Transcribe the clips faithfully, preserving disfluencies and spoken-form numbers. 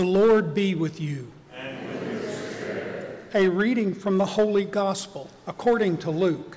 The Lord be with you. And with your spirit. A reading from the Holy Gospel according to Luke.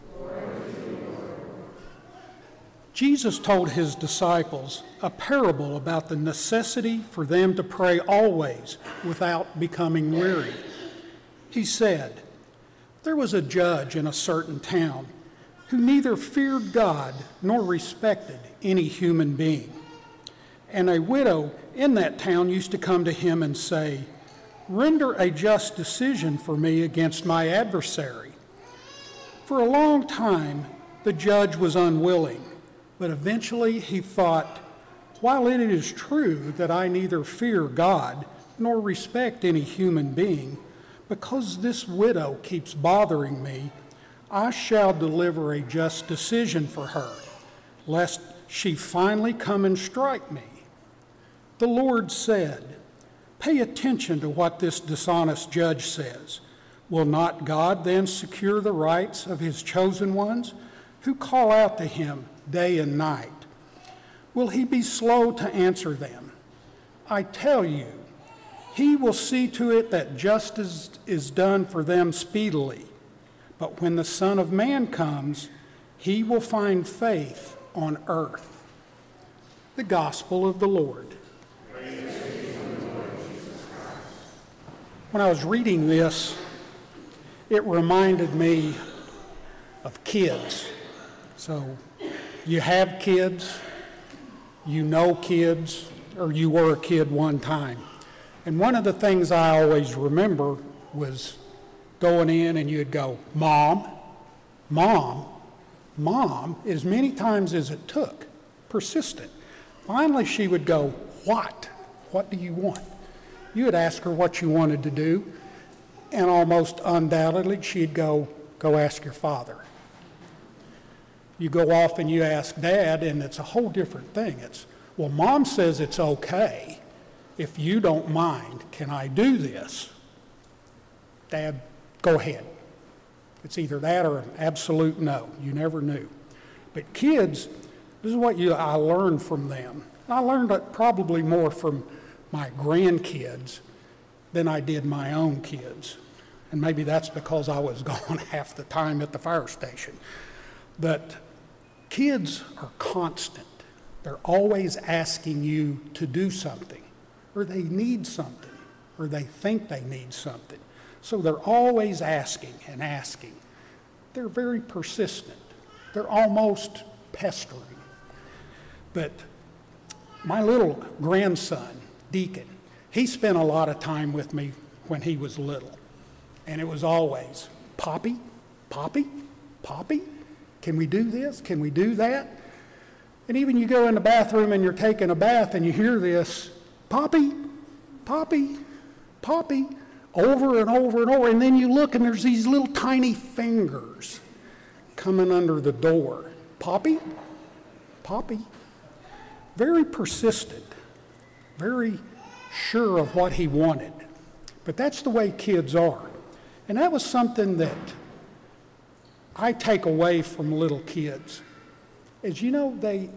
Jesus told his disciples a parable about the necessity for them to pray always without becoming weary. He said, "There was a judge in a certain town who neither feared God nor respected any human being. And a widow in that town used to come to him and say, 'Render a just decision for me against my adversary.' For a long time, the judge was unwilling, but eventually he thought, 'While it is true that I neither fear God nor respect any human being, because this widow keeps bothering me, I shall deliver a just decision for her, lest she finally come and strike me.' The Lord said, 'Pay attention to what this dishonest judge says. Will not God then secure the rights of his chosen ones who call out to him day and night? Will he be slow to answer them? I tell you, he will see to it that justice is done for them speedily. But when the Son of Man comes, he will find faith on earth.'" The Gospel of the Lord. When I was reading this, it reminded me of kids. So you have kids, you know kids, or you were a kid one time. And one of the things I always remember was going in and you'd go, "Mom, Mom, Mom," as many times as it took, persistent. Finally she would go, "What? What do you want?" You would ask her what you wanted to do, and almost undoubtedly she'd go, "Go ask your father." You go off and you ask Dad, and it's a whole different thing. It's, "Well, Mom says it's okay. If you don't mind, can I do this?" "Dad, go ahead." It's either that or an absolute no. You never knew. But kids, this is what you I learned from them. I learned it probably more from my grandkids than I did my own kids. And maybe that's because I was gone half the time at the fire station. But kids are constant. They're always asking you to do something, or they need something, or they think they need something. So they're always asking and asking. They're very persistent. They're almost pestering. But my little grandson, Deacon, he spent a lot of time with me when he was little. And it was always, "Poppy, Poppy, Poppy, can we do this? Can we do that?" And even you go in the bathroom and you're taking a bath and you hear this, "Poppy, Poppy, Poppy," over and over and over. And then you look and there's these little tiny fingers coming under the door. "Poppy, Poppy." Very persistent, very sure of what he wanted. But that's the way kids are. And that was something that I take away from little kids. Is, you know, they,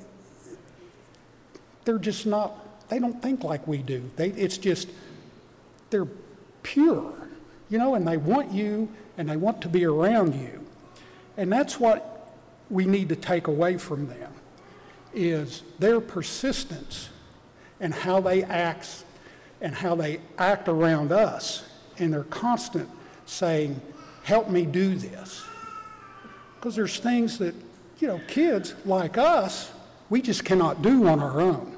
they're just not, they don't think like we do. They, it's just, they're pure, you know, and they want you and they want to be around you. And that's what we need to take away from them, is their persistence and how they act and how they act around us. And they're constant saying, "Help me do this." Because there's things that, you know, kids like us, we just cannot do on our own.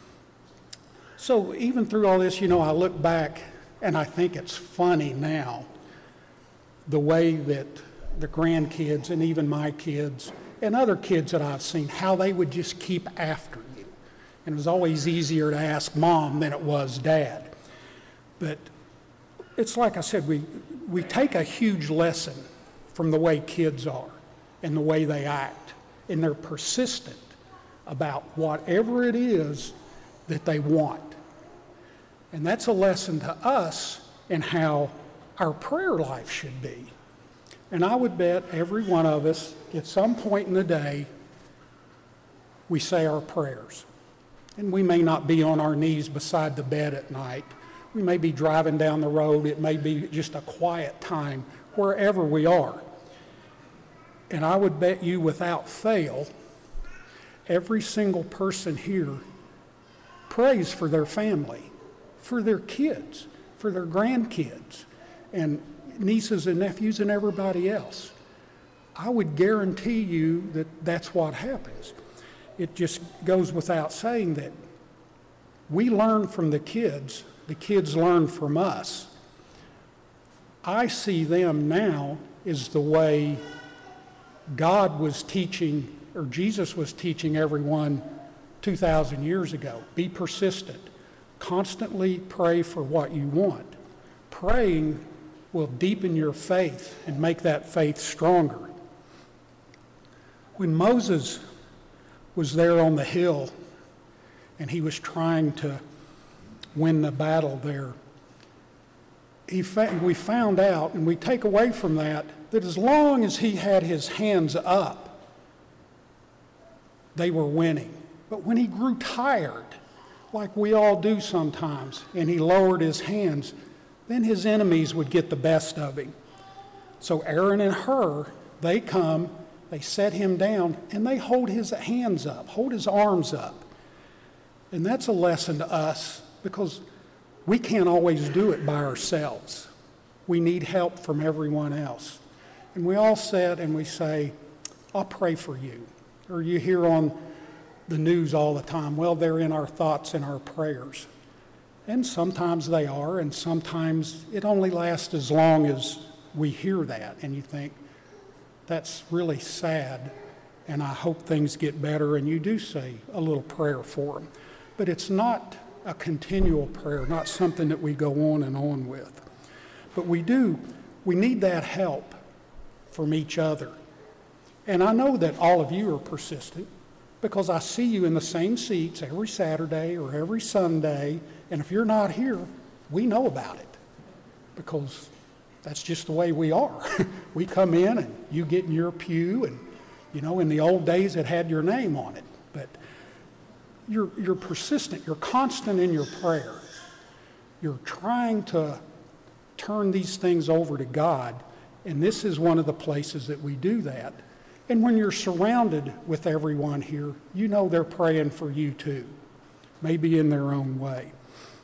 So even through all this, you know, I look back and I think it's funny now, the way that the grandkids and even my kids and other kids that I've seen, how they would just keep after you. And it was always easier to ask Mom than it was Dad. But it's like I said, we, we take a huge lesson from the way kids are and the way they act. And they're persistent about whatever it is that they want. And that's a lesson to us in how our prayer life should be. And I would bet every one of us, at some point in the day, we say our prayers. And we may not be on our knees beside the bed at night. We may be driving down the road. It may be just a quiet time wherever we are. And I would bet you without fail, every single person here prays for their family, for their kids, for their grandkids, and nieces and nephews and everybody else. I would guarantee you that that's what happens. It just goes without saying that we learn from the kids, the kids learn from us. I see them now as the way God was teaching, or Jesus was teaching everyone two thousand years ago. Be persistent. Constantly pray for what you want. Praying will deepen your faith and make that faith stronger. When Moses was there on the hill and he was trying to win the battle there, he fa- we found out, and we take away from that, that as long as he had his hands up, they were winning. But when he grew tired, like we all do sometimes, and he lowered his hands, then his enemies would get the best of him. So Aaron and Hur, they come, they set him down, and they hold his hands up, hold his arms up. And that's a lesson to us, because we can't always do it by ourselves. We need help from everyone else. And we all sit and we say, I'll pray for you. Or you hear on the news all the time, well, they're in our thoughts and our prayers. And sometimes they are, and sometimes it only lasts as long as we hear that. And you think, that's really sad, and I hope things get better, and you do say a little prayer for them. But it's not a continual prayer, not something that we go on and on with. But we do, we need that help from each other. And I know that all of you are persistent, because I see you in the same seats every Saturday or every Sunday, and if you're not here, we know about it, because that's just the way we are. We come in and you get in your pew, and you know, in the old days it had your name on it, but you're, you're persistent, you're constant in your prayer. You're trying to turn these things over to God, and this is one of the places that we do that. And when you're surrounded with everyone here, you know they're praying for you too, maybe in their own way.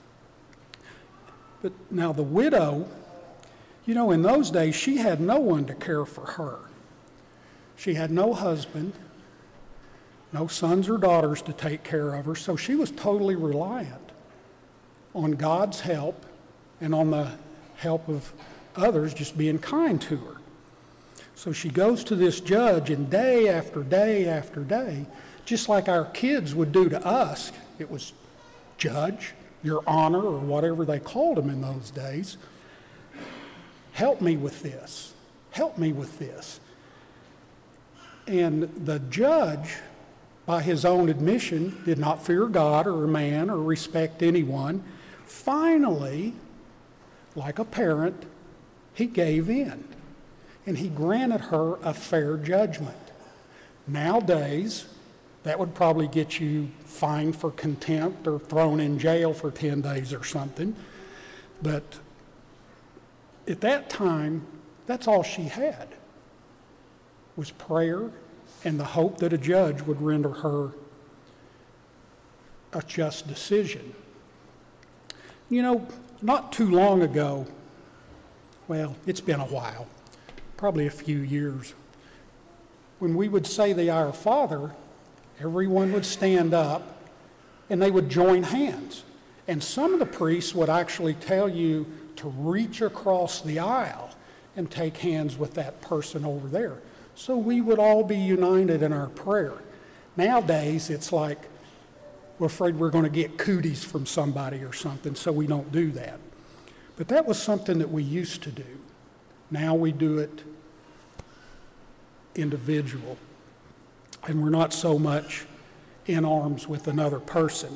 But now the widow, you know, in those days, she had no one to care for her. She had no husband, no sons or daughters to take care of her, so she was totally reliant on God's help and on the help of others just being kind to her. So she goes to this judge, and day after day after day, just like our kids would do to us, it was judge, your honor, or whatever they called him in those days. Help me with this. Help me with this. And the judge, by his own admission, did not fear God or man or respect anyone. Finally, like a parent, he gave in, and he granted her a fair judgment. Nowadays, that would probably get you fined for contempt or thrown in jail for ten days or something. But at that time, that's all she had, was prayer and the hope that a judge would render her a just decision. You know, not too long ago, well, it's been a while, probably a few years, when we would say the Our Father, everyone would stand up and they would join hands. And some of the priests would actually tell you to reach across the aisle and take hands with that person over there. So we would all be united in our prayer. Nowadays, it's like we're afraid we're going to get cooties from somebody or something, so we don't do that. But that was something that we used to do. Now we do it individual, and we're not so much in arms with another person.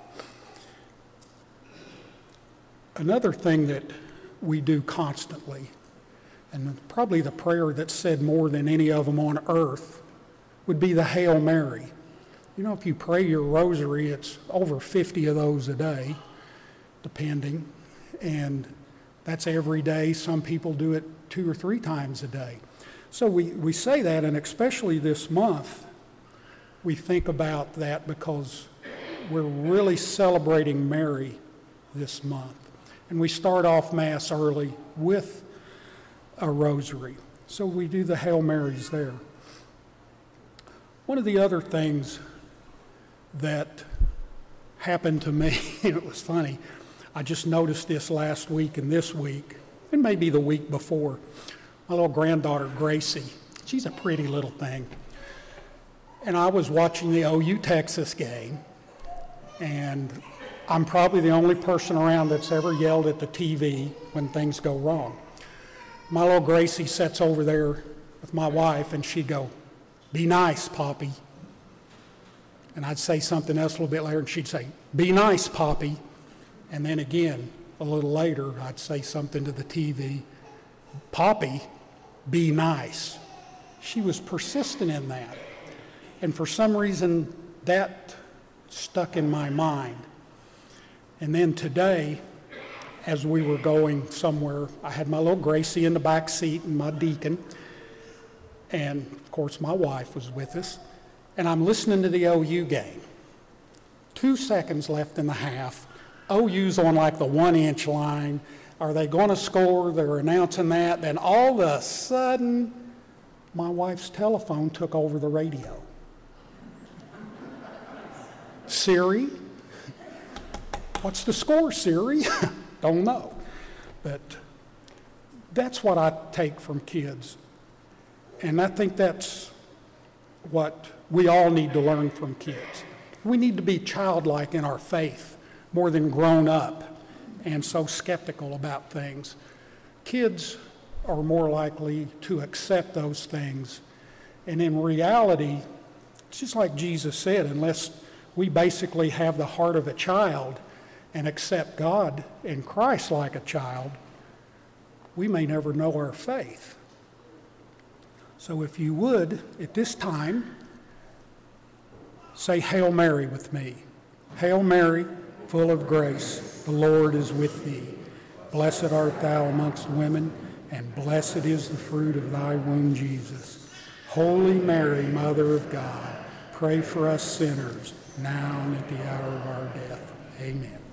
Another thing that we do constantly, and probably the prayer that's said more than any of them on earth, would be the Hail Mary. You know, if you pray your rosary, it's over fifty of those a day, depending. And that's every day. Some people do it two or three times a day. So we, we say that, and especially this month, we think about that because we're really celebrating Mary this month. And we start off Mass early with a rosary. So we do the Hail Marys there. One of the other things that happened to me, and it was funny, I just noticed this last week and this week, and maybe the week before. My little granddaughter, Gracie, she's a pretty little thing. And I was watching the O U Texas game, and I'm probably the only person around that's ever yelled at the T V when things go wrong. My little Gracie sits over there with my wife, and she'd go, "Be nice, Poppy." And I'd say something else a little bit later, and she'd say, "Be nice, Poppy." And then again, a little later, I'd say something to the T V, "Poppy, be nice." She was persistent in that. And for some reason, that stuck in my mind. And then today, as we were going somewhere, I had my little Gracie in the back seat and my deacon. And of course, my wife was with us. And I'm listening to the O U game. Two seconds left in the half. O U's on like the one-inch line. Are they going to score? They're announcing that. Then all of a sudden, my wife's telephone took over the radio. "Siri, what's the score, Siri?" Don't know. But that's what I take from kids. And I think that's what we all need to learn from kids. We need to be childlike in our faith more than grown up and so skeptical about things. Kids are more likely to accept those things. And in reality, it's just like Jesus said, unless we basically have the heart of a child and accept God and Christ like a child, we may never know our faith. So if you would, at this time, say Hail Mary with me. Hail Mary, full of grace, the Lord is with thee. Blessed art thou amongst women, and blessed is the fruit of thy womb, Jesus. Holy Mary, Mother of God, pray for us sinners, now and at the hour of our death. Amen.